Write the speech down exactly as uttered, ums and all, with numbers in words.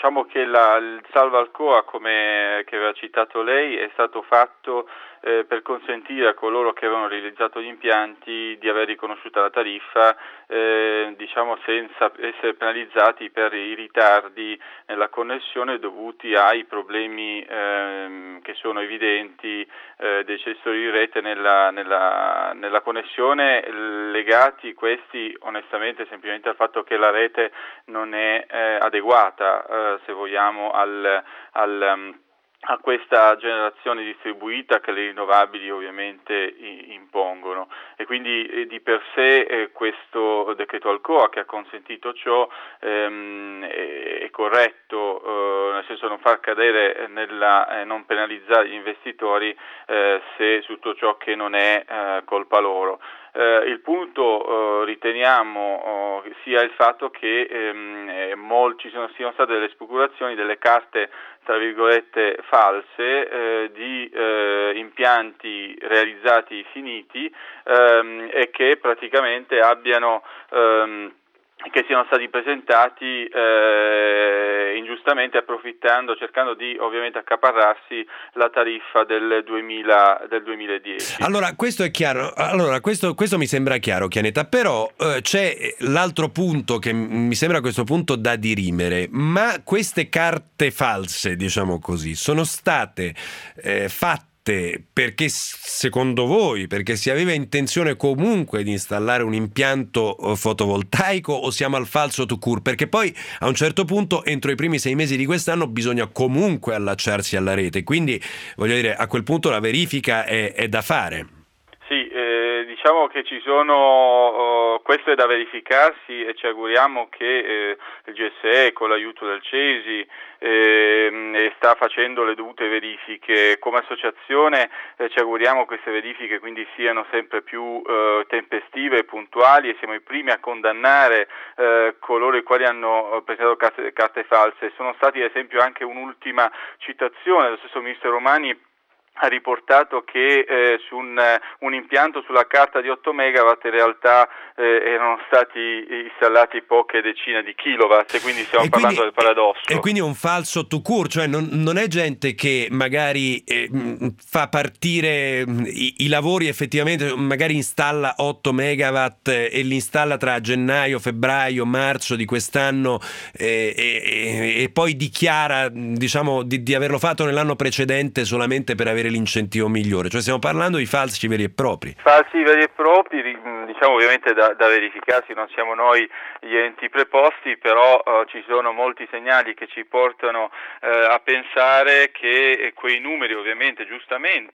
diciamo che la, il salvo Alcoa, come che aveva citato lei, è stato fatto eh, per consentire a coloro che avevano realizzato gli impianti di aver riconosciuta la tariffa, eh, diciamo senza essere penalizzati per i ritardi nella connessione dovuti ai problemi ehm, che sono evidenti eh, dei gestori di rete nella, nella, nella connessione, legati questi onestamente semplicemente al fatto che la rete non è eh, adeguata eh, se vogliamo al, al um, a questa generazione distribuita che le rinnovabili ovviamente i, impongono, e quindi eh, di per sé eh, questo decreto Alcoa, che ha consentito ciò, ehm, è, è corretto, eh, nel senso non far cadere nella eh, non penalizzare gli investitori eh, se su tutto ciò che non è eh, colpa loro. Eh, il punto eh, riteniamo eh, sia il fatto che ehm, eh, mol- ci sono, siano state delle speculazioni, delle carte tra virgolette false eh, di eh, impianti realizzati finiti ehm, e che praticamente abbiano ehm, che siano stati presentati eh, ingiustamente, approfittando, cercando di ovviamente accaparrarsi la tariffa del duemila, del duemiladieci. Allora, questo è chiaro, allora questo, questo mi sembra chiaro, Chianetta, però eh, c'è l'altro punto che mi sembra a questo punto da dirimere: ma queste carte false, diciamo così, sono state eh, fatte perché, secondo voi, perché si aveva intenzione comunque di installare un impianto fotovoltaico, o siamo al falso tout court? Perché poi a un certo punto, entro i primi sei mesi di quest'anno, bisogna comunque allacciarsi alla rete, quindi voglio dire, a quel punto la verifica è, è da fare. Sì, eh, diciamo che ci sono, uh, questo è da verificarsi e ci auguriamo che eh, il G S E, con l'aiuto del CESI, eh, sta facendo le dovute verifiche. Come associazione eh, ci auguriamo che queste verifiche quindi siano sempre più eh, tempestive e puntuali, e siamo i primi a condannare eh, coloro i quali hanno presentato carte, carte false. Sono stati ad esempio anche un'ultima citazione dello stesso ministro Romani, ha riportato che eh, su un, un impianto sulla carta di otto megawatt in realtà eh, erano stati installati poche decine di kilowatt, e quindi stiamo e parlando quindi, del paradosso. E quindi è un falso tout court, cioè non, non è gente che magari eh, fa partire i, i lavori effettivamente, magari installa otto megawatt e li installa tra gennaio, febbraio, marzo di quest'anno eh, e, e poi dichiara, diciamo, di, di averlo fatto nell'anno precedente solamente per avere l'incentivo migliore. Cioè stiamo parlando di falsi veri e propri. Falsi veri e propri, diciamo ovviamente da, da verificarsi, non siamo noi gli enti preposti, però eh, ci sono molti segnali che ci portano eh, a pensare che quei numeri, ovviamente giustamente